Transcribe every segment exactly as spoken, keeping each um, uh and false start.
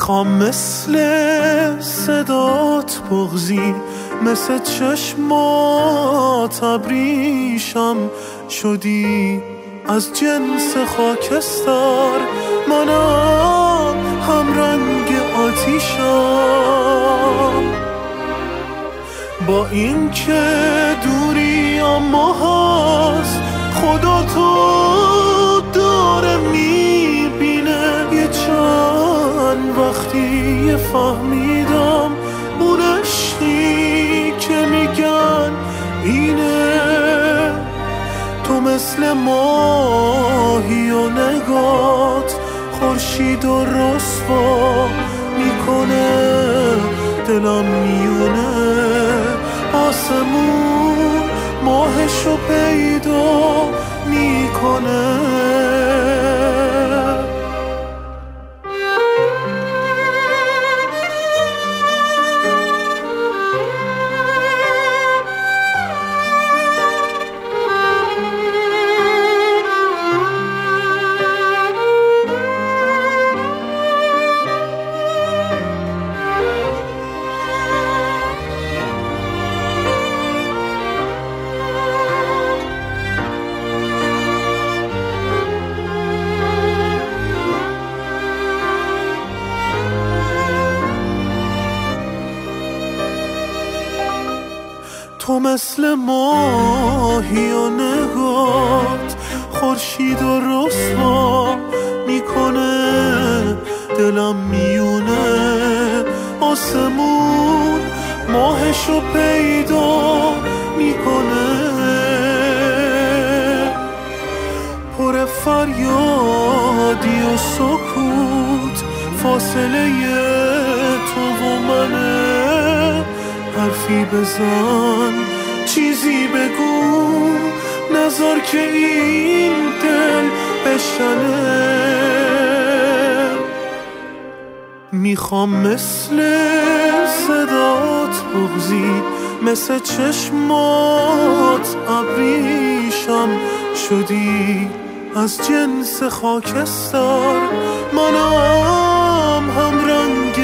میخوام مثل صدات بغزی، مثل چشمات ابریشم شدی از جنس خاکستر. منم هم رنگ آتیشم، با این که دوری اما هست خدا تو داره میبینه. یه چند وقتی فهمیدم اون عشقی که میگن اینه. تو مثل ماهی و نگات خورشید و رسوا میکنه، دلم میونه آسمون ماهشو پیدا میکنه. تو مثل ماهی و نگات خورشید و رسوا میکنه، دلم میونه آسمون ماهشو پیدا میکنه. پر فریادی و سکوت فاصله تو و منه. حرفی بزن چیزی بگو، نذار که این دل بشنه. میخوام مثل صدات بغزی، مثل چشمات ابریشم شدی از جنس خاکستر. منم هم رنگ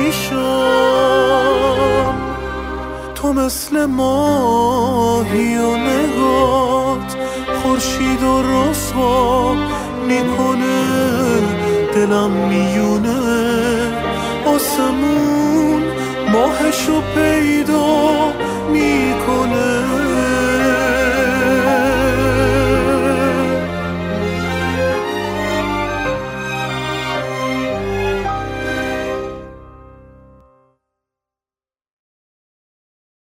آتیشم، تو مثل ماهی و نگات خورشید و رسوا میکنه، دلم میونه آسمون ماهشو پیدا